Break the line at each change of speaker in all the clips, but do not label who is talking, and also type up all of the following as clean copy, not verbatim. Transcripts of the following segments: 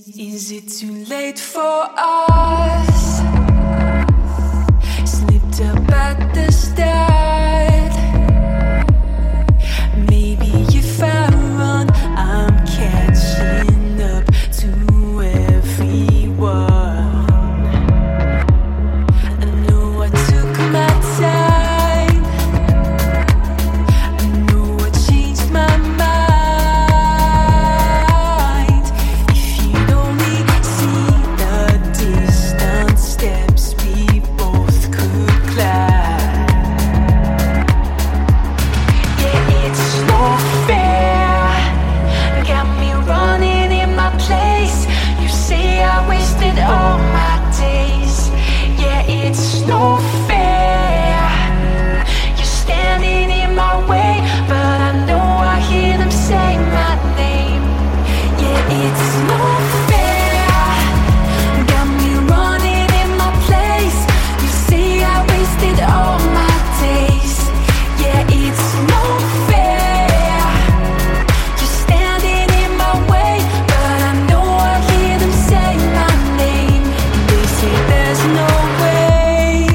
Is it too late for us? Slipped up at the start. Maybe if I run, I'm catching up to everyone. I know I took my time. I know I changed my mind. Steps we both could climb. Yeah, it's no fair. Got me running in my place. You say I wasted all my days. Yeah, it's no fair. You're standing in my way, but I know I hear them say my name. Yeah, it's no fair. All my days, yeah, it's no fair. You're standing in my way, but I know I hear them say my name. They say there's no way,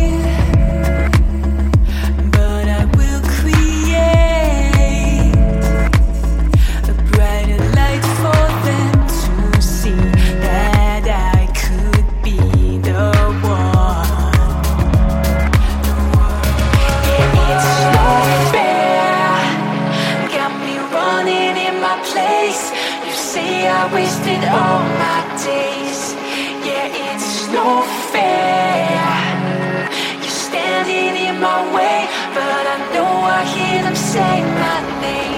but I will create a brighter light for them to see that I could be the one. You say I wasted all my days. Yeah, it's no fair. You're standing in my way, but I know I hear them say my name.